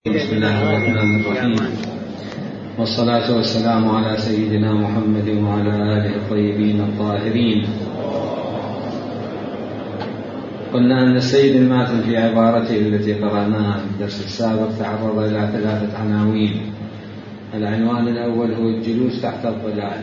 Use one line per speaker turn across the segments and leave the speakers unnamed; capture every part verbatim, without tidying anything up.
بسم الله الرحمن الرحيم، والصلاة والسلام على سيدنا محمد وعلى آله الطيبين الطاهرين. قلنا أن السيد الماتن في عبارته التي قرأناها في الدرس السابق تعرض إلى ثلاثة عناوين. العنوان الأول هو الجلوس تحت الظلال،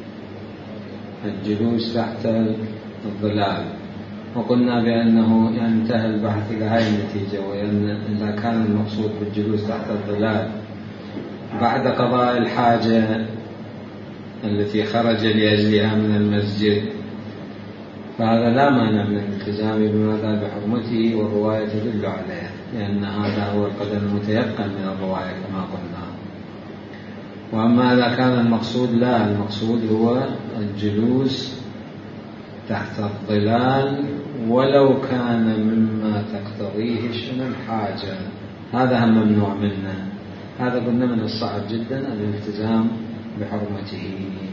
الجلوس تحت الظلال، وقلنا بأنه ينتهي البحث إلى هذه النتيجة، وأن إذا كان المقصود بالجلوس تحت الظلال بعد قضاء الحاجة التي خرج لأجلها من المسجد فهذا لا مانع من الالتزام بماذا بحرمته، والرواية تدل عليه، لأن هذا هو القدر المتيقن من الرواية كما قلنا. وأما إذا كان المقصود لا، المقصود هو الجلوس تحت الظلال ولو كان مما تقتضيه شنو الحاجة، هذا هم ممنوع منه. هذا قلنا من الصعب جدا الالتزام بحرمته.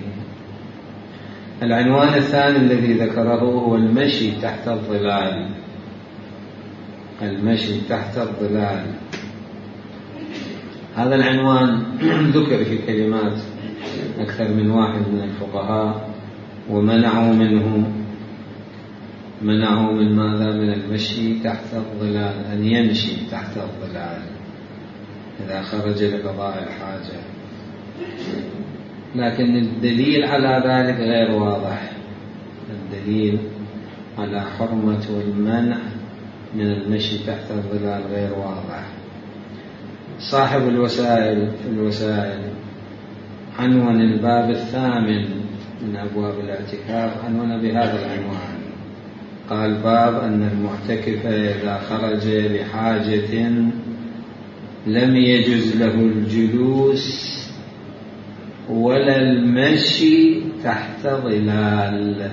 العنوان الثاني الذي ذكره هو المشي تحت الظلال، المشي تحت الظلال. هذا العنوان ذكر في كلمات أكثر من واحد من الفقهاء، ومنعوا منه منعوا من ماذا؟ من المشي تحت الظلال، أن يمشي تحت الظلال إذا خرج لقضاء الحاجة، لكن الدليل على ذلك غير واضح. الدليل على حرمة والمنع من المشي تحت الظلال غير واضح. صاحب الوسائل في الوسائل عنوان الباب الثامن من أبواب الاعتكاف، عنوان بهذا العنوان، قال: باب أن المعتكف إذا خرج لحاجة لم يجز له الجلوس ولا المشي تحت ظلال.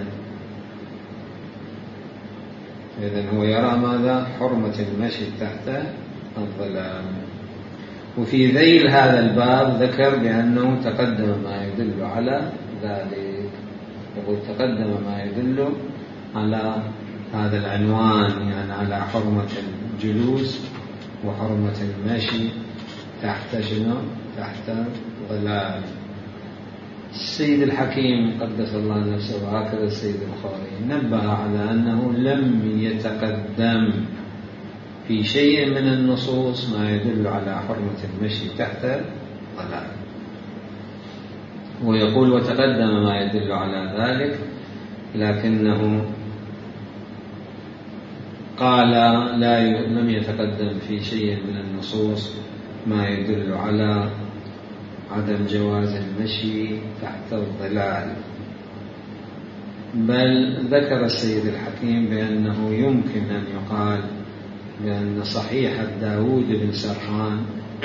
إذن هو يرى ماذا؟ حرمة المشي تحت الظلال. وفي ذيل هذا الباب ذكر بأنه تقدم ما يدل على ذلك، يقول تقدم ما يدل على هذا العنوان، يعني على حرمة الجلوس وحرمة المشي تحت شنو؟ تحت ظلال. السيد الحكيم قدس الله نفسه وهكذا السيد البخاري نبه على أنه لم يتقدم في شيء من النصوص ما يدل على حرمة المشي تحت ظلال، ويقول وتقدم ما يدل على ذلك، لكنه قال لا لم يتقدم في شيء من النصوص ما يدل على عدم جواز المشي تحت الظلال. بل ذكر السيد الحكيم بأنه يمكن أن يقال بأن صحيحة داود بن سرحان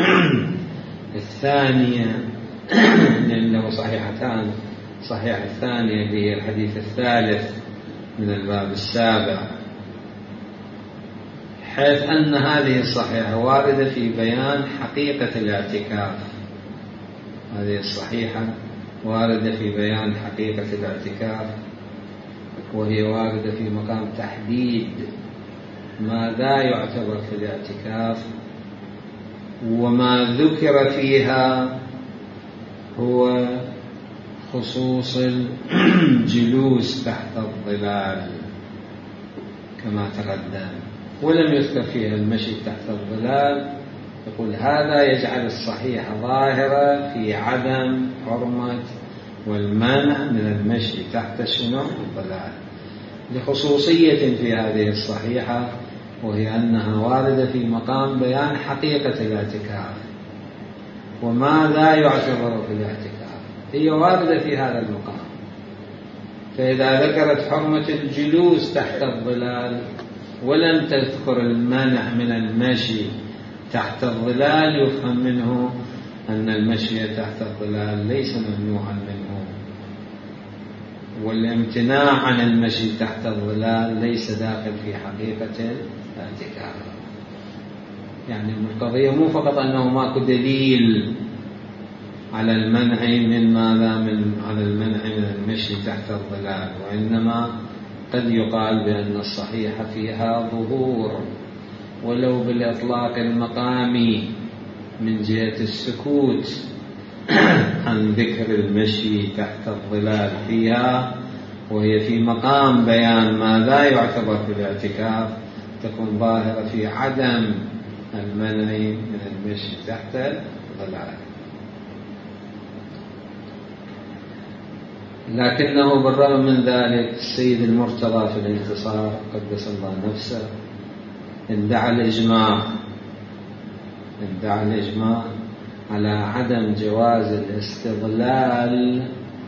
الثانية، لأن له صحيحتان، صحيحة الثانية اللي هي الحديث الثالث من الباب السابع، حيث أن هذه الصحيحة واردة في بيان حقيقة الاعتكاف. هذه الصحيحة واردة في بيان حقيقة الاعتكاف، وهي واردة في مقام تحديد ماذا يعتبر في الاعتكاف، وما ذكر فيها هو خصوص الجلوس تحت الظلال كما تقدم، ولم يذكر فيها المشي تحت الظلال. يقول هذا يجعل الصحيح ظاهرة في عدم حرمة والمنع من المشي تحت شنو؟ الظلال، لخصوصية في هذه الصحيحة، وهي أنها واردة في مقام بيان حقيقة الاعتكاف وماذا يعتبر في الاعتكاف، هي واردة في هذا المقام. فإذا ذكرت حرمة الجلوس تحت الظلال ولم تذكر المنع من المشي تحت الظلال، يفهم منه أن المشي تحت الظلال ليس ممنوعا منه، والامتناع عن المشي تحت الظلال ليس داخل في حقيقة الاعتكاف. يعني القضية مو فقط أنه ماكو دليل على المنع من ماذا من على المنع من المشي تحت الظلال، وإنما قد يقال بأن الصحيح فيها ظهور ولو بالإطلاق المقامي من جهة السكوت عن ذكر المشي تحت الظلال فيها، وهي في مقام بيان ما لا يعتبر في الاعتكاف، تكون ظاهرة في عدم المنع من المشي تحت الظلال. لكنه بالرغم من ذلك السيد المرتضى في الانتصار قدس الله نفسه ادعى الإجماع ادعى الإجماع على عدم جواز الاستظلال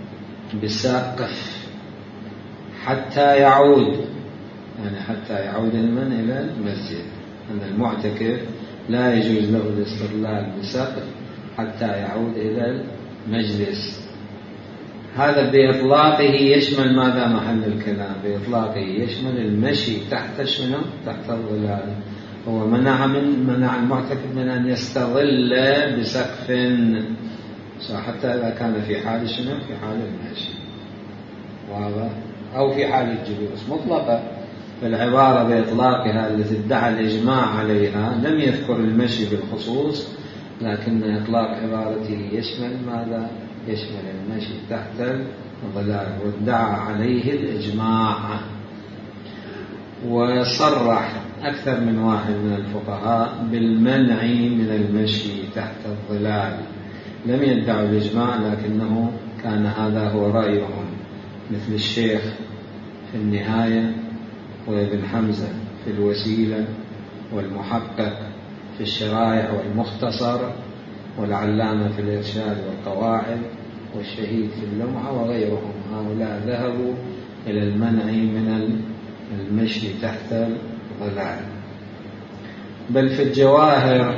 بسقف حتى يعود، يعني حتى يعود المن إلى المسجد، أن المعتكف لا يجوز له الاستظلال بسقف حتى يعود إلى المجلس. هذا بإطلاقه يشمل ماذا محل الكلام؟ بإطلاقه يشمل المشي تحت شنو؟ تحت الظلال. هو منع من منع المعتكف من أن يستظل بسقف حتى إذا كان في حال شنو؟ في حال المشي، واضح؟ أو في حال الجلوس مطلقة. فالعبارة بإطلاقها التي ادعى الإجماع عليها لم يذكر المشي بالخصوص، لكن إطلاق عبارته يشمل ماذا؟ يشمل المشي تحت الظلال، وادعى عليه الإجماع. وصرح أكثر من واحد من الفقهاء بالمنع من المشي تحت الظلال، لم يدعوا الإجماع لكنه كان هذا هو رأيهم، مثل الشيخ في النهاية، وابن حمزة في الوسيلة، والمحقق في الشرائع والمختصر، والعلامة في الإرشاد والقواعد، والشهيد في اللمعة وغيرهم. هؤلاء ذهبوا إلى المنع من المشي تحت الظلال. بل في الجواهر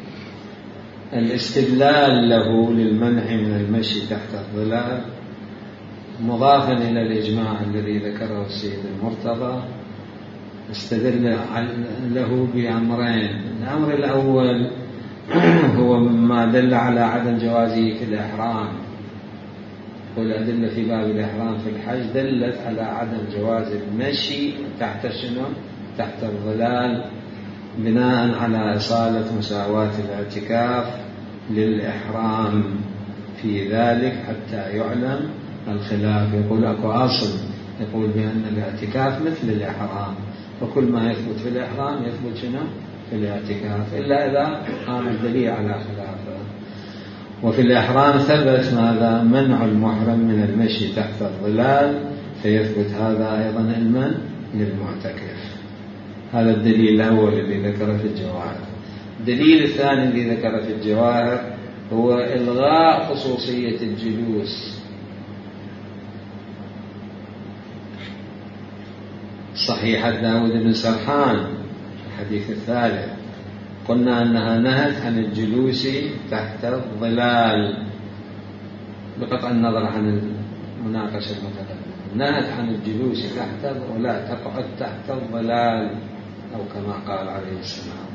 الاستدلال له للمنع من المشي تحت الظلال مضافا إلى الإجماع الذي ذكره السيد المرتضى، استدل له بأمرين. الأمر الأول هو مما دل على عدم جوازه في الإحرام، والأدلة في باب الإحرام في الحج دلت على عدم جواز المشي تحت شنو؟ تحت الظلال، بناء على إصالة مساواة الاعتكاف للإحرام في ذلك حتى يعلم الخلاف. يقول أكو أصل يقول بأن الاعتكاف مثل الإحرام، وكل ما يثبت في الإحرام يثبت شنو؟ في الاعتكاف، إلا إذا قام الدليل على خلافه. وفي الإحرام ثبت ماذا؟ منع المحرم من المشي تحت الظلال، فيثبت هذا أيضا المنع للمعتكف. هذا الدليل الأول الذي ذكره في الجواهر. الدليل الثاني الذي ذكره في الجواهر هو إلغاء خصوصية الجلوس. صحيحة داود بن سرحان الحديث الثالث قلنا أنها نهت عن الجلوس تحت الظلال بقطع النظر عن المناقشة المتقدمة، نهت عن الجلوس تحت ولا تقعد تحت الظلال أو كما قال عليه السلام.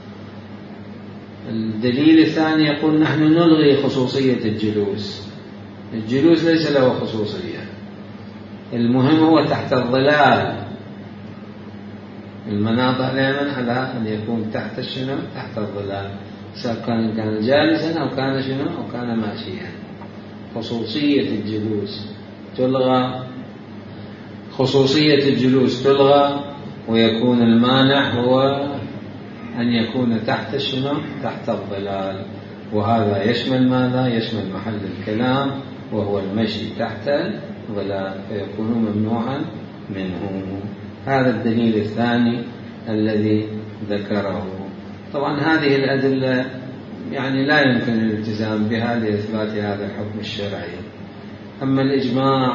الدليل الثاني يقول نحن نلغي خصوصية الجلوس. الجلوس ليس له خصوصية، المهم هو تحت الظلال. المناطق دائما على أن يكون تحت شنو؟ تحت الظلال، سواء كان كان جالسا أو كان شنو؟ أو كان ماشيا. خصوصية الجلوس تلغى، خصوصية الجلوس تلغى، ويكون المانع هو أن يكون تحت شنو؟ تحت الظلال. وهذا يشمل ماذا؟ يشمل محل الكلام وهو المشي تحت الظلال، فيكون ممنوعا منه. هذا الدليل الثاني الذي ذكره. طبعا هذه الأدلة يعني لا يمكن الالتزام بها لإثبات هذا الحكم الشرعي. أما الإجماع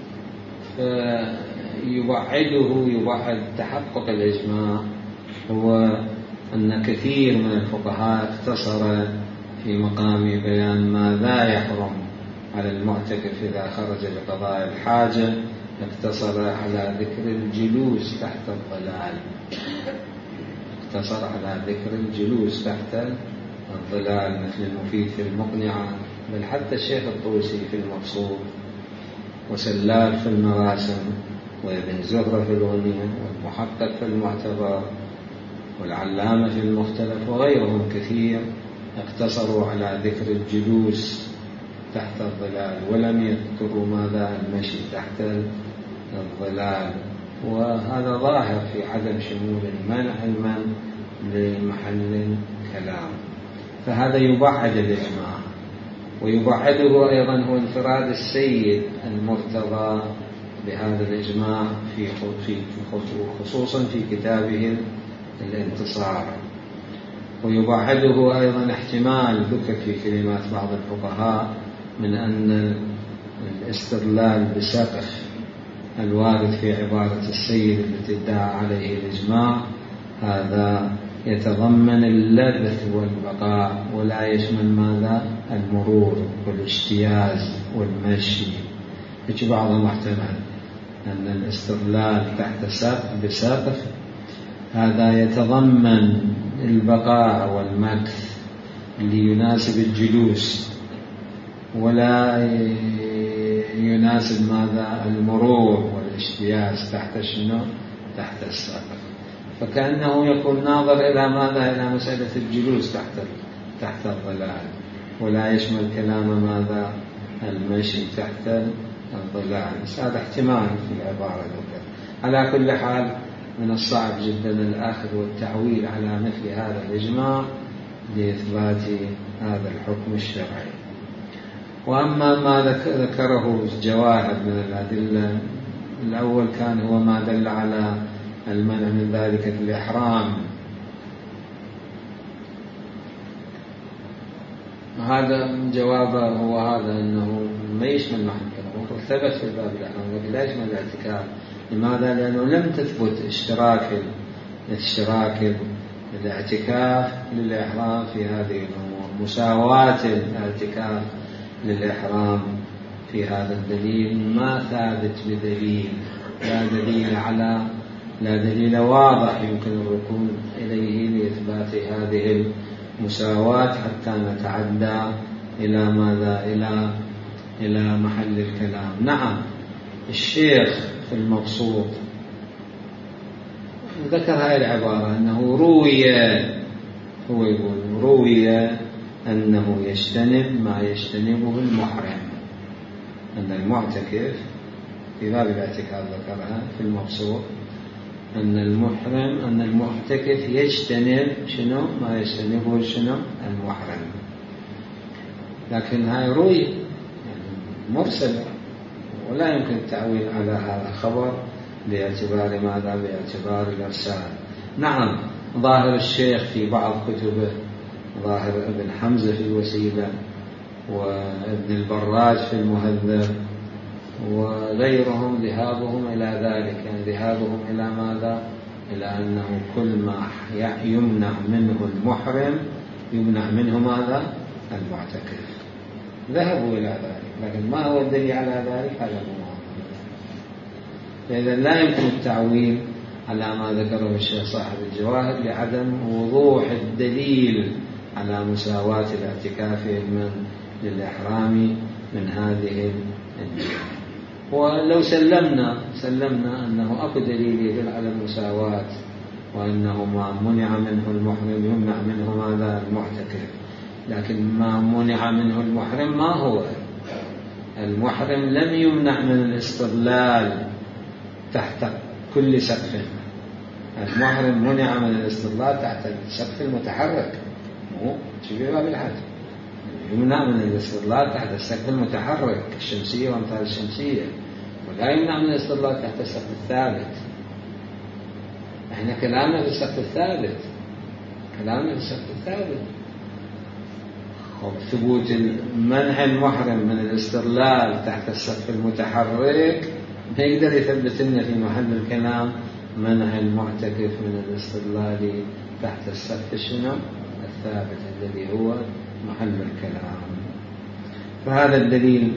فيبعده يبعد تحقق الإجماع هو أن كثير من الفقهاء اقتصر في مقام بيان ما لا يحرم على المعتكف إذا خرج لقضاء الحاجة، اقتصر على ذكر الجلوس تحت الظلال، اقتصر على ذكر الجلوس تحت الظلال، مثل المفيد في المقنعة، بل حتى الشيخ الطوسي في المقصود، وسلال في المراسم، وابن زهرة في الغنية، والمحقق في المعتبر، والعلامة في المختلف، وغيرهم كثير اقتصروا على ذكر الجلوس تحت الظلال ولم يذكروا ماذا المشي تحت الظلال، وهذا ظاهر في عدم شمول المنع المن لمحل الكلام. فهذا يبعد الإجماع، ويبعده أيضا هو انفراد السيد المرتضى بهذا الإجماع في خصوصا في كتابه الانتصار. ويبعده أيضا احتمال ذكر في كلمات بعض الفقهاء من أن الاستدلال بسقف الوارد في عبارة السيد التي ادعى عليه الإجماع هذا يتضمن اللبث والبقاء ولا يشمل ماذا المرور والاجتياز والمشي. يجي بعضهم محتمل أن الاستدلال تحت سقف بسقف هذا يتضمن البقاء والمكث اللي يناسب الجلوس ولا يناسب ماذا المرور والاجتياز تحت شنو تحت السقف. فكأنه يكون ناظر إلى ماذا إلى مسألة الجلوس تحت تحت الظلال ولا يشمل كلام ماذا المشي تحت الظلال. هذا احتمال في العبارة ذكر. على كل حال من الصعب جدا الأخذ والتعويل على مثل هذا الإجماع لإثبات هذا الحكم الشرعي. وأما ما ذكره الجواهر من الأدلة الأول كان هو ما دل على المنع من ذلك في الإحرام. هذا جوابه هو هذا أنه ما يشمل محل الكلام، ثبت في باب الإحرام لكن لا يشمل الاعتكاف. لماذا؟ لأنه لم تثبت اشتراك اشتراك الاعتكاف للإحرام في هذه الأمور، مساواة الاعتكاف للإحرام في هذا الدليل ما ثابت بدليل، لا دليل على لا دليل واضح يمكن الركون إليه لإثبات هذه المساواة حتى نتعدى إلى ماذا إلى إلى محل الكلام. نعم الشيخ في المبسوط ذكر هذه العبارة أنه روي، هو يقول روي أنه يجتنب ما يجتنبه المحرم، أن المعتكف في باب الاعتكاف ذكرها في المبسوط أن المحرم أن المعتكف يجتنب شنو ما يجتنبه شنو المحرم. لكن هاي روي يعني مرسلة ولا يمكن التعويل على هذا الخبر باعتبار ماذا باعتبار الإرسال. نعم ظاهر الشيخ في بعض كتبه، ظاهر ابن حمزة في الوسيلة وابن البراج في المهذب وغيرهم ذهابهم إلى ذلك، يعني ذهابهم إلى ماذا إلى أنه كل ما يمنع منه المحرم يمنع منه ماذا المعتكف، ذهبوا إلى ذلك. لكن ما هو الدليل على ذلك؟ هذا هو. إذا لا يمكن التعويل على ما ذكره الشيخ صاحب الجواهر لعدم وضوح الدليل على مساواة الاعتكاف من للإحرام من هذه الجهة. ولو سلمنا سلمنا أنه أكو دليل يدل على المساواة وأنه ما منع منه المحرم يمنع منه ماذا المعتكف، لكن ما منع منه المحرم ما هو المحرم لم يمنع من الاستظلال تحت كل سقف. المحرم منع من الاستظلال تحت السقف المتحرك، مو شبيه باب الحج يمنع من الاستظلال تحت السقف المتحرك الشمسية وامثال الشمسية، ولا يمنع من الاستظلال تحت السقف الثابت. احنا كلامنا في السقف الثابت، كلامنا في السقف الثابت. وثبوت منع المحرم من الاستظلال تحت السقف المتحرك ما يقدر يثبت لنا في محل الكلام منع المعتكف من الاستظلال تحت السقف شنو الثابت الذي هو محل الكلام. فهذا الدليل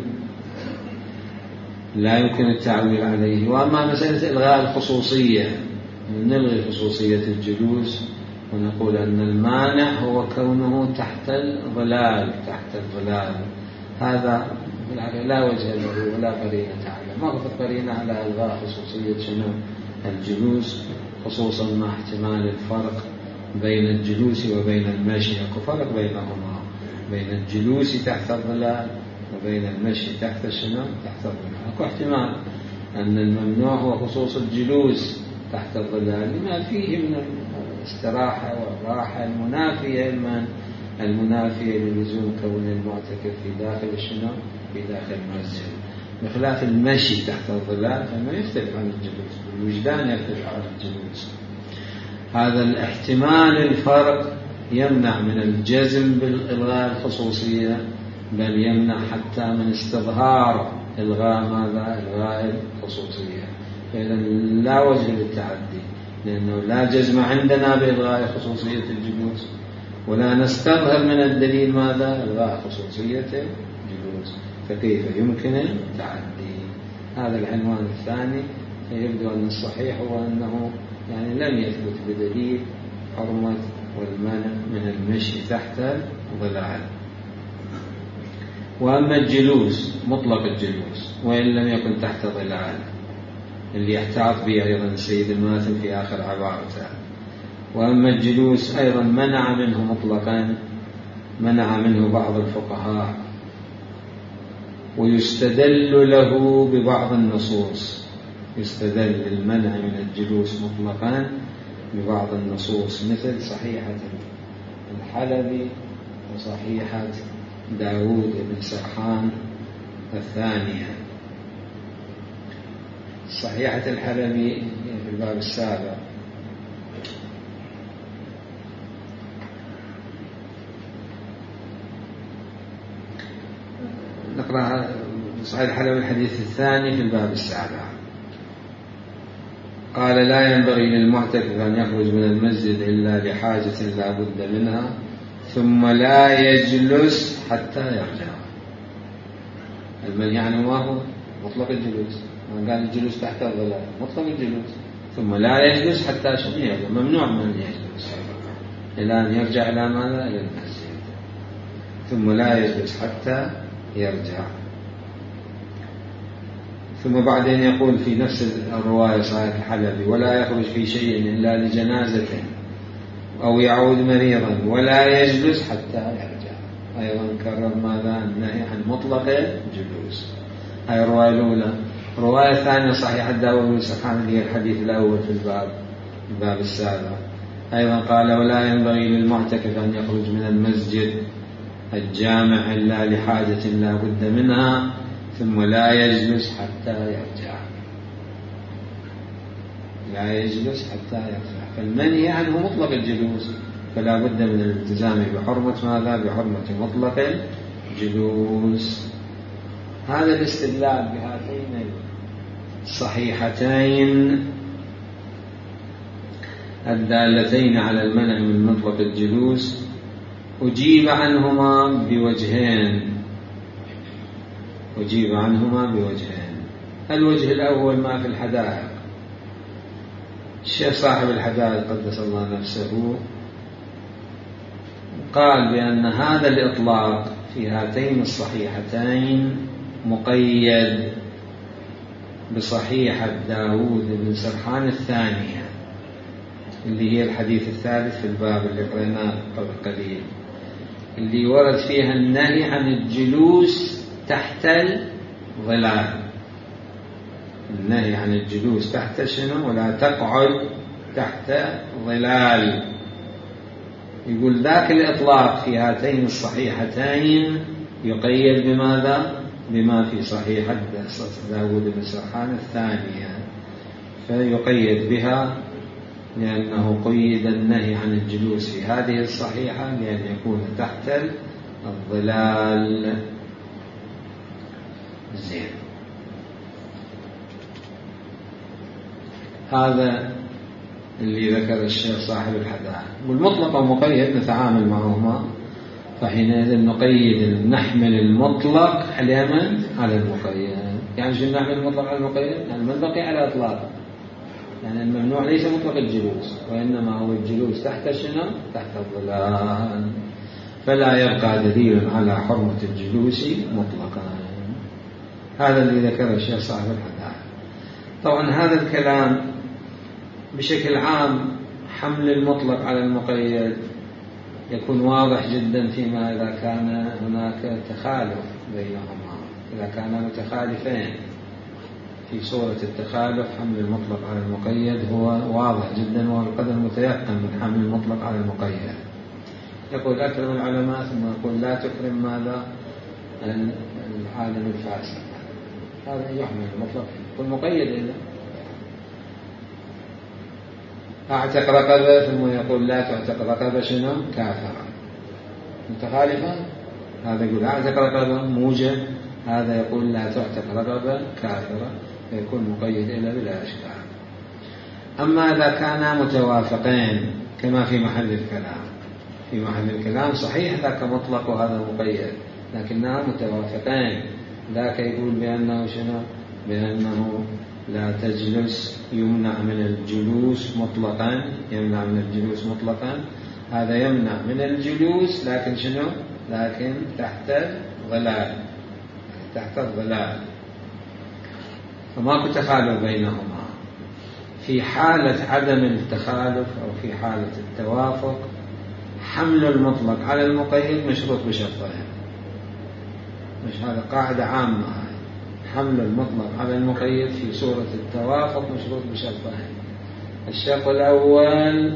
لا يمكن التعويل عليه. وأما مسألة إلغاء الخصوصية، نلغي خصوصية الجلوس ونقول أن المانع هو كونه تحت الظلال تحت الظلال، هذا لا وجه له ولا قرينة على ما في قرينة على إلغاء خصوصية شنو الجلوس، خصوصا مع احتمال الفرق بين الجلوس وبين المشي، اكو فرق بينهما، بين الجلوس تحت الظلال وبين المشي تحت شنو؟ تحت الظلال. اكو احتمال أن الممنوع هو خصوص الجلوس تحت الظلال لما فيه من الاستراحة والراحة المنافية لمن المنافية للزوم كون المعتكف في داخل الشنو؟ في داخل المسجد، بخلاف المشي تحت الظلال فما يختلف عن الجلوس، الوجدان يختلف عن الجلوس. هذا الاحتمال الفرق يمنع من الجزم بالإلغاء الخصوصية، بل يمنع حتى من استظهار إلغاء ماذا؟ إلغاء الخصوصية. فإذا لا وجه للتعدي، لأنه لا جزم عندنا بإلغاء خصوصية الجلوس، ولا نستظهر من الدليل ماذا؟ إلغاء خصوصية الجلوس، فكيف يمكن التعدي؟ هذا العنوان الثاني. يبدو أن الصحيح هو أنه يعني لم يثبت بدليل حرمة والمنع من المشي تحت الظلال. وأما الجلوس مطلق الجلوس وإن لم يكن تحت ظلال، اللي يحتاط به أيضا السيد الماثل في آخر عبارته. وأما الجلوس أيضا منع منه مطلقا، منع منه بعض الفقهاء، ويستدل له ببعض النصوص، يستدل للمنع من الجلوس مطلقا ببعض النصوص، مثل صحيحة الحلبي وصحيحة داود بن سرحان الثانية. صحيحة الحلبي في الباب السابع، نقرأ صحيح الحلبي الحديث الثاني في الباب السابع. قال: لا ينبغي للمعتكف أن يخرج من المسجد إلا لحاجة لا بد منها، ثم لا يجلس حتى يرجع. المنهي عنه ما هو؟ مطلق الجلوس. من قال الجلوس تحت الظلال مطلق الجلوس. ثم لا يجلس حتى شنو؟ ممنوع من يجلس إلى أن يرجع إلى ماذا؟ إلى المسجد. ثم لا يجلس حتى يرجع. ثم بعدين يقول في نفس الرواية صحيح الحلبي: ولا يخرج في شيء إلا لجنازة أو يعود مريضا ولا يجلس حتى يرجع. أيضا كرر ماذا؟ النهي عن مطلق الجلوس. هاي الرواية الأولى. الرواية الثانية صحيح داود بن سرحان هي الحديث الأول في الباب الباب السابع. أيضا قال: ولا ينبغي للمعتكف أن يخرج من المسجد الجامع إلا لحاجة لا بد منها، ثم لا يجلس حتى يرجع. لا يجلس حتى يرجع. فالمنهي عنه مطلق الجلوس، فلا بد من الالتزام بحرمة ماذا؟ بحرمة مطلق الجلوس. هذا الاستدلال بهاتين الصحيحتين الدالتين على المنع من مطلق الجلوس أجيب عنهما بوجهين أجيب عنهما بوجهين. الوجه الأول ما في الحدائق. الشيخ صاحب الحدائق قدس الله نفسه قال بأن هذا الإطلاق في هاتين الصحيحتين مقيد بصحيحة داود بن سرحان الثانية، اللي هي الحديث الثالث في الباب اللي قرأناه قبل قليل، اللي ورد فيها النهي عن الجلوس تحت الظلال. النهي عن الجلوس تحت شنو؟ ولا تقعد تحت ظلال. يقول ذاك الإطلاق في هاتين الصحيحتين يقيد بماذا؟ بما في صحيحة داود بن سرحان الثانية، فيقيد بها لأنه قيد النهي عن الجلوس في هذه الصحيحة لأن يكون تحت الظلال. زين، هذا اللي ذكر الشيخ صاحب الحدائق. والمطلق ومقيد نتعامل معهما، فحينئذ نقيد نحمل المطلق على من؟ على المقيد. يعني شو نحمل المطلق على المقيد؟ يعني من بقي على إطلاقه. يعني الممنوع ليس مطلق الجلوس، وإنما هو الجلوس تحت شنو؟ تحت الظلال. فلا يبقى دليل على حرمة الجلوس مطلقا. هذا اللي ذكره الشيخ صاحب الحدائق. طبعا هذا الكلام بشكل عام حمل المطلق على المقيد يكون واضح جدا فيما إذا كان هناك تخالف بينهما، إذا كانا متخالفين. في صورة التخالف حمل المطلق على المقيد هو واضح جدا، وهو القدر المتيقن من حمل المطلق على المقيد. يقول أكرم العلماء ثم يقول لا تكرم ماذا؟ العالم الفاسد. هذا يحمل المطلق والمقيد إلا أعتق رقبة ثم يقول لا تعتق رقبة شنو؟ كافرة. متخالفة. هذا يقول أعتق رقبة موجب، هذا يقول لا تعتق رقبة كافرة، فيكون مقيد إلا بلا إشكال. أما إذا كانا متوافقين كما في محل الكلام، في محل الكلام صحيح ذاك مطلق وهذا مقيد، لكنها متوافقين. ذاك يقول بأنه شنو؟ بأنه لا تجلس، يمنع من الجلوس مطلقا، يمنع من الجلوس مطلقا. هذا يمنع من الجلوس لكن شنو؟ لكن تحت الظلال، تحت الظلال، فماكو تخالف بينهما. في حالة عدم التخالف أو في حالة التوافق حمل المطلق على المقيد مشروط بشرطين. مش هذا قاعدة عامة، حمل المطلق على المقيد في صورة التوافق مشروط بشرطين. الشرط الأول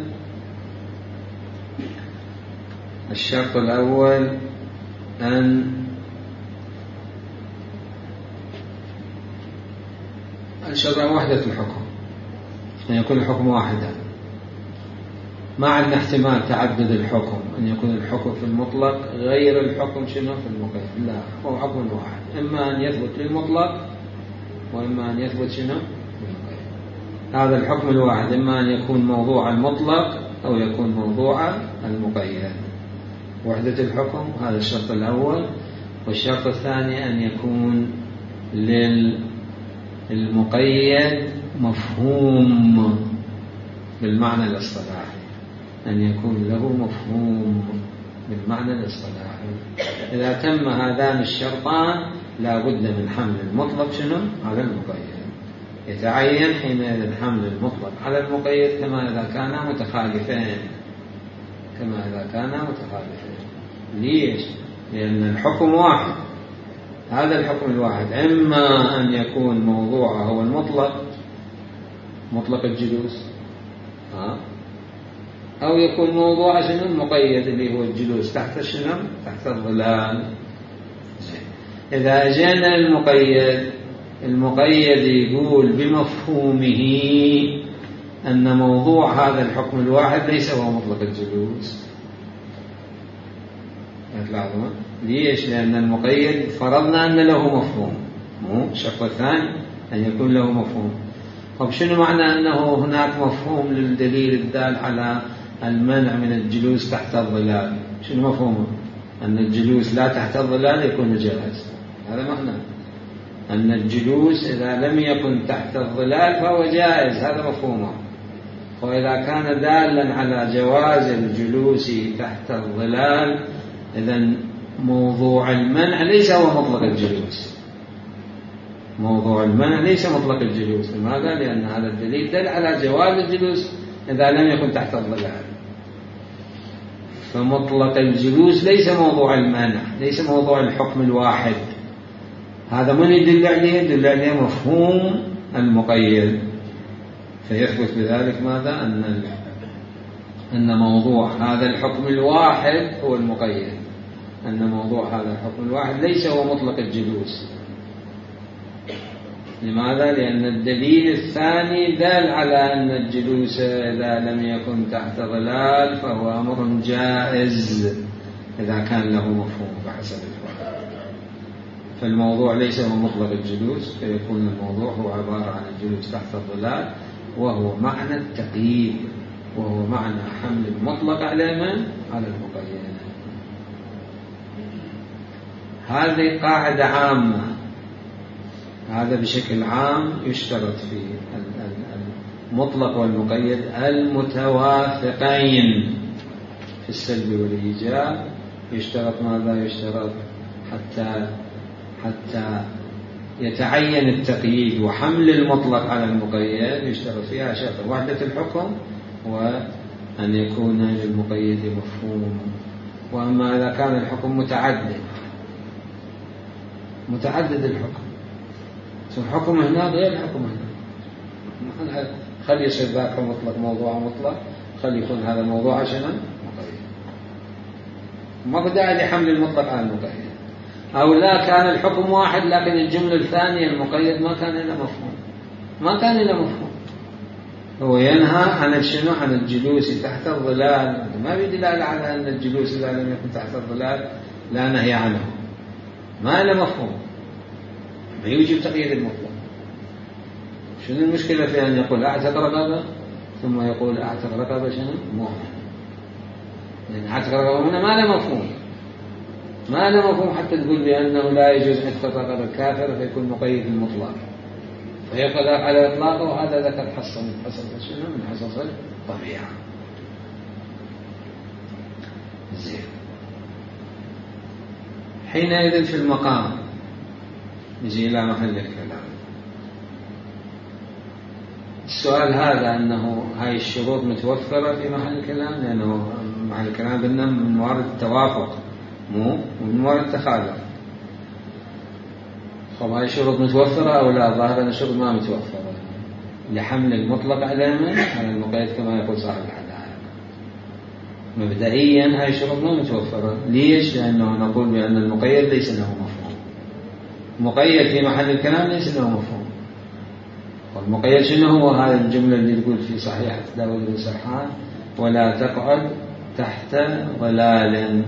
الشرط الأول أن الشرط وحدة الحكم، أن يكون الحكم واحدا. ما عندنا احتمال تعدد الحكم، أن يكون الحكم في المطلق غير الحكم شنو في المقيد، لا، هو حكم واحد، إما أن يثبت للمطلق وإما أن يثبت شنو للمقيد. هذا الحكم الواحد إما أن يكون موضوع المطلق أو يكون موضوع المقيد. وحدة الحكم هذا الشرط الأول. والشرط الثاني أن يكون للمقيد مفهوم بالمعنى الاصطلاحي، أن يكون له مفهوم بالمعنى الاصطلاحي. إذا تم هذان الشرطان لا بد من حمل المطلق شنو على المقيد. يتعين حينئذ حمل المطلق على المقيد كما إذا كانا متخالفين، كما إذا كانا متخالفين. ليش؟ لأن الحكم واحد، هذا الحكم الواحد إما أن يكون موضوعه هو المطلق، مطلق الجلوس، ها، أو يكون موضوع شنو المقيد اللي هو الجلوس تحت شنو؟ تحت الظلال. إذا جاءنا المقيد، المقيد يقول بمفهومه أن موضوع هذا الحكم الواحد ليس هو مطلق الجلوس. هتلاحظون ليش؟ لأن المقيد فرضنا أن له مفهوم، مو الشرط الثاني أن يكون له مفهوم. طب شنو معنى أنه هناك مفهوم للدليل الدال على المنع من الجلوس تحت الظلال؟ شنو مفهومه؟ أن الجلوس لا تحت الظلال يكون جائز. هذا معنى أن الجلوس إذا لم يكن تحت الظلال فهو جائز، هذا مفهومه. وإذا كان دالا على جواز الجلوس تحت الظلال إذن موضوع المنع ليس هو مطلق الجلوس، موضوع المنع ليس مطلق الجلوس. لماذا؟ لأن هذا الدليل دل على جواز الجلوس إذا لم يكن تحت الظلال. فمطلق الجلوس ليس موضوع المنع، ليس موضوع الحكم الواحد. هذا من يدل عليه؟ يدل عليه مفهوم المقيد. فيثبت بذلك ماذا؟ أن أن موضوع هذا الحكم الواحد هو المقيد، أن موضوع هذا الحكم الواحد ليس هو مطلق الجلوس. لماذا؟ لأن الدليل الثاني دال على أن الجلوس إذا لم يكن تحت ظلال فهو أمر جائز إذا كان له مفهوم بحسب الفقه. فالموضوع ليس هو مطلق الجلوس، فيكون الموضوع هو عبارة عن الجلوس تحت الظلال، وهو معنى التقييد، وهو معنى حمل المطلق على من؟ على المقيد. هذه قاعدة عامة، هذا بشكل عام يشترط في المطلق والمقيد المتوافقين في السلب والإيجاب. يشترط ماذا؟ يشترط حتى حتى يتعين التقييد وحمل المطلق على المقيد، يشترط فيها شرط وحدة الحكم أن يكون للمقيد مفهوم. وأما إذا كان الحكم متعدد متعدد الحكم، الحكم هنا غير الحكم هنا، خلي يصير ذاك مطلق موضوع مطلق، خلي يكون هذا الموضوع عشان مقيد، ما بدأ لحمل المطلق على المقيد. أو لا كان الحكم واحد لكن الجملة الثانية المقيد ما كان إلا مفهوم، ما كان إلا مفهوم. هو ينهى عن شنو؟ عن الجلوس تحت الظلال، ما في دلالة على أن الجلوس إذا لم يكن تحت الظلال لا نهي عنه، ما إلا مفهوم، ما يوجب تقييد المطلق. شنو المشكلة في أن يقول أعتق رقبة ثم يقول أعتق رقبة شنو؟ مؤمن، يعني أعتق رقبة هنا ما له مفهوم، ما له مفهوم حتى تقول بأنه لا يجوز عتق رقبة الكافر فيكون مقيد المطلق فيبقى على إطلاقه. وهذا ذكر حصة من حصص شنو؟ من حصص الطبيعة. زين، حينئذ في المقام نجي إلى محل الكلام. السؤال هذا أنه هاي الشروط متوفرة في محل الكلام، لأنه محل الكلام قلنا من موارد التوافق مو من موارد التخالف. طب هاي الشروط متوفرة أو لا؟ ظاهر أن الشروط ما متوفرة لحمل المطلق على من؟ على المقيد كما يقول صاحب الحدائق. مبدئيا هاي الشروط ما متوفرة. ليش؟ لأنه نقول بأن المقيد ليس له مفهوم، مقيد في محل الكلام ليس له مفهوم. والمقيد شنو هو؟ هذه الجملة اللي تقول في صحيحة داود بن سرحان ولا تقعد تحت ظلال،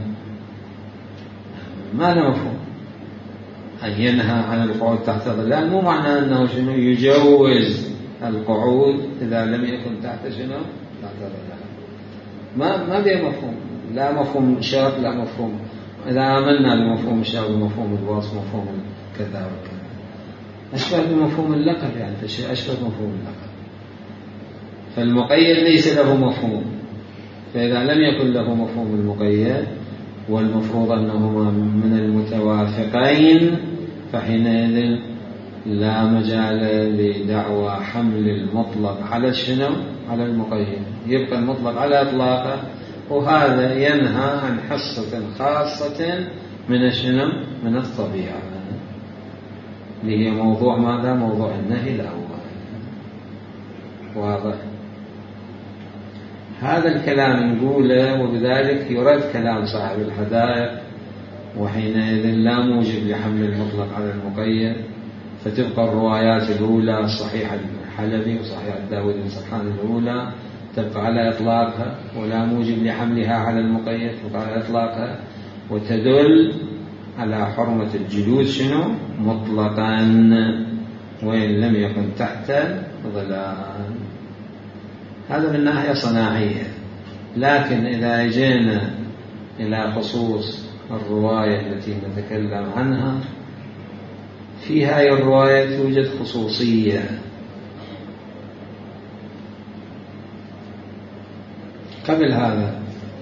ما له مفهوم. أن ينهى عن القعود تحت ظلال مو معنى أنه شنو يجوز القعود إذا لم يكن تحت شنو؟ تحت ظلال. ما ما به مفهوم، لا مفهوم شرط لا مفهوم. إذا آمنا بمفهوم الشرط ومفهوم الوصف ومفهوم كذا وكذا أشبه بمفهوم اللقب، يعني فشيء أشبه بمفهوم اللقب. فالمقيد ليس له مفهوم، فإذا لم يكن له مفهوم المقيد والمفروض أنهما من المتوافقين فحينئذ لا مجال لدعوى حمل المطلق على الشنو؟ على المقيد، يبقى المطلق على إطلاقه. وهذا ينهى عن حصة خاصة من الشنو؟ من الطبيعة، اللي هي موضوع ماذا؟ موضوع النهي الأول. واضح؟ هذا الكلام نقوله وبذلك يرد كلام صاحب الحدائق، وحينئذ لا موجب لحمل المطلق على المقيد، فتبقى الروايات الأولى صحيح الحلبي وصحيح داود بن سرحان الأولى تبقى على إطلاقها ولا موجب لحملها على المقيد، تبقى على إطلاقها وتدل على حرمة الجلوس شنو؟ مطلقا وإن لم يكن تحت ظلال. هذا من ناحية صناعية. لكن إذا جينا إلى خصوص الرواية التي نتكلم عنها، في هذه الرواية توجد خصوصية. قبل هذا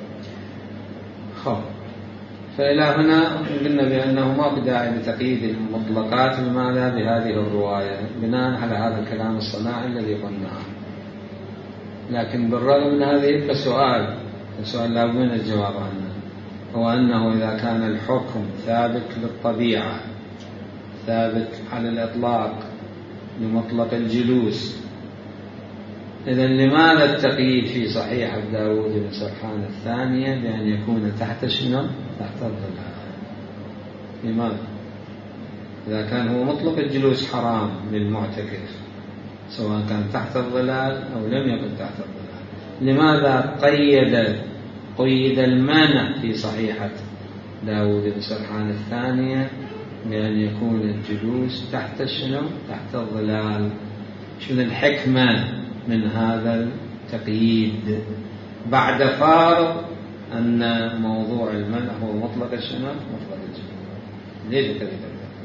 خب فإلى هنا قلنا بأنه ما بداعي لتقييد المطلقات المعنى بهذه الرواية بناء على هذا الكلام الصناعي الذي قلناه. لكن بالرغم من هذا يبقى سؤال، السؤال لا بد من الجواب عنه، هو أنه إذا كان الحكم ثابت للطبيعة ثابت على الإطلاق لمطلق الجلوس، إذن لماذا التقييد في صحيح داود بن سرحان الثانية بأن يكون تحت شنو؟ تحت الظلال؟ لماذا؟ إذا كان هو مطلق الجلوس حرام للمعتكف سواء كان تحت الظلال أو لم يكن تحت الظلال، لماذا قيد قيد المانع في صحيحة داود بن سرحان الثانية بأن يكون الجلوس تحت شنو؟ تحت الظلال؟ شنو الحكمة من هذا التقييد بعد فارض أن موضوع المنع هو مطلق الشنو؟ مطلق الجلوس؟ ليش كذا؟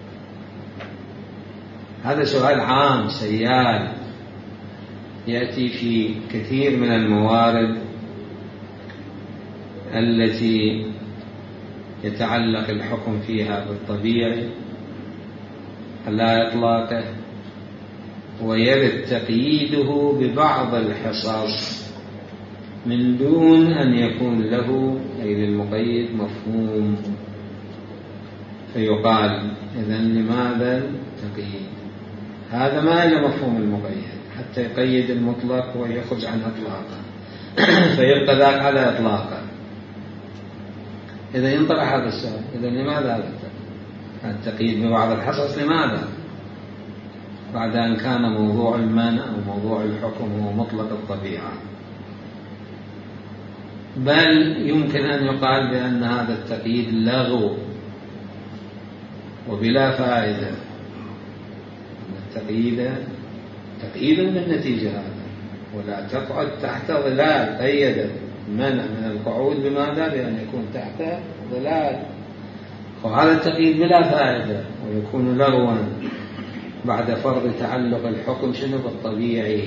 هذا سؤال عام سيال يأتي في كثير من الموارد التي يتعلق الحكم فيها بالطبيعي على إطلاقه ويرد تقييده ببعض الحصص من دون أن يكون له أي للمقيد مفهوم، فيقال إذن لماذا التقييد؟ هذا ما له مفهوم المقيد حتى يقيد المطلق ويخرج عن إطلاقه فيبقى ذاك على إطلاقه. إذا ينطرح هذا السؤال، إذا لماذا هذا التقييد ببعض الحصص؟ لماذا بعد أن كان موضوع المانع أو موضوع الحكم هو مطلق الطبيعة؟ بل يمكن أن يقال بأن هذا التقييد لغو وبلا فائدة. التقييد تقييد بالنتيجة هذا، ولا تقعد تحت ظلال قيد منع من القعود بماذا؟ بأن يكون تحت ظلال. وهذا التقييد بلا فائدة ويكون لغوا بعد فرض تعلق الحكم شنو بالطبيعي.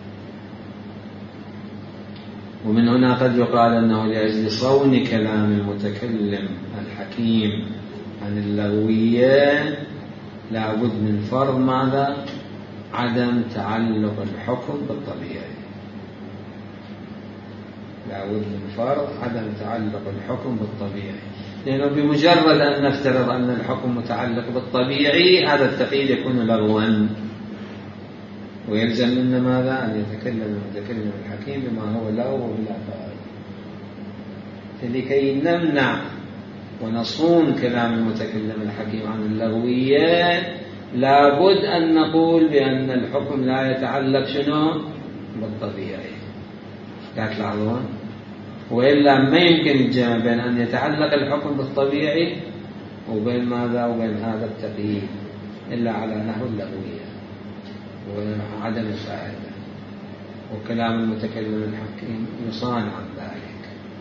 ومن هنا قد يقال أنه لأجل صون كلام المتكلم الحكيم عن اللغويات لا بد من فرض ماذا؟ عدم تعلق الحكم بالطبيعي. لا بد من فرض عدم تعلق الحكم بالطبيعي، لأنه بمجرد أن نفترض أن الحكم متعلق بالطبيعي هذا التقييد يكون لغوا، ويلزم منا ماذا؟ أن يتكلم المتكلم الحكيم بما هو لغو وبلا فائدة. فلكي نمنع ونصون كلام المتكلم الحكيم عن اللغويات لابد أن نقول بأن الحكم لا يتعلق شنو؟ بالطبيعي. لا تلاحظون؟ وإلا ما يمكن الجمع بين أن يتعلق الحكم بالطبيعي وبين ماذا؟ وبين هذا التقييد إلا على نحو اللغوية وعدم الفائدة. وكلام المتكلم الحكيم يصان عن ذلك.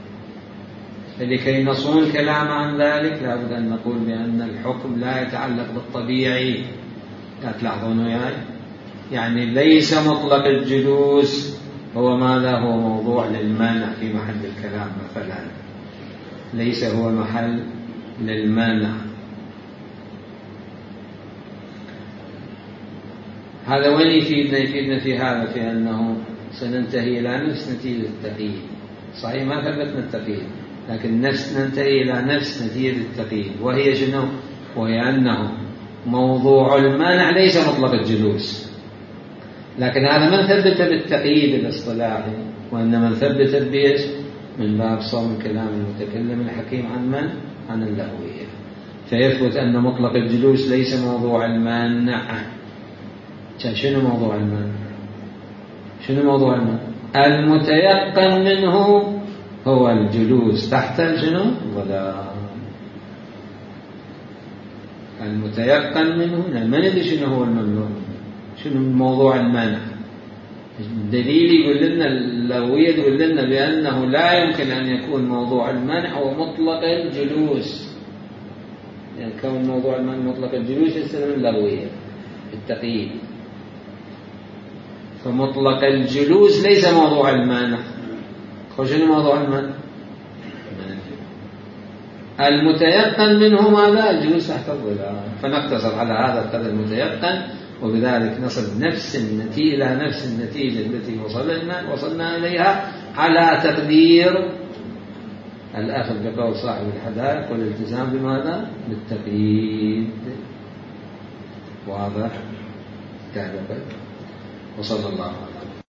فلكي نصون كلام عن ذلك لابد أن نقول بأن الحكم لا يتعلق بالطبيعي. لا تلاحظون وياي؟ يعني ليس مطلق الجلوس هو ماذا؟ هو موضوع للمانع في محل الكلام مثلا، ليس هو محل للمانع. هذا وين يفيدنا؟ يفيدنا في هذا، في أنه سننتهي إلى نفس نتيجة التقييد. صحيح ما ثبتنا التقييد، لكن نفس ننتهي إلى نفس نتيجة التقييد، وهي شنو؟ وهي أنه موضوع المانع ليس مطلق الجلوس، لكن هذا ما ثبت بالتقييد الاصطلاحي، وإنما ثبت بإيش؟ من باب صون كلام المتكلم الحكيم عن من؟ عن اللغوية. فيثبت أن مطلق الجلوس ليس موضوع المانع. شنو موضوع المانع؟ شنو موضوع المانع؟ المتيقن منه هو الجلوس تحت شنو؟ ظلام. المتيقن منه ما ندري شنو هو الممنوع، شنو موضوع المانع. الدليل يقول لنا اللغوية تقول لنا بأنه لا يمكن أن يكون موضوع المانع هو مطلق الجلوس، يعني كون موضوع المانع مطلق الجلوس يستلم اللغوية التقييد. فمطلق الجلوس ليس موضوع المانع. شنو موضوع المانع؟ المتيقن منه ماذا؟ الجلوس تحت الظلال. فنقتصر على هذا القدر المتيقن، وبذلك نصل نفس النتيجة إلى نفس النتيجة التي وصلنا وصلنا إليها على تقدير الأخذ بقول صاحب الحدائق والالتزام بماذا؟ بالتقييد. واضح؟ تعلق. وصلى الله عليه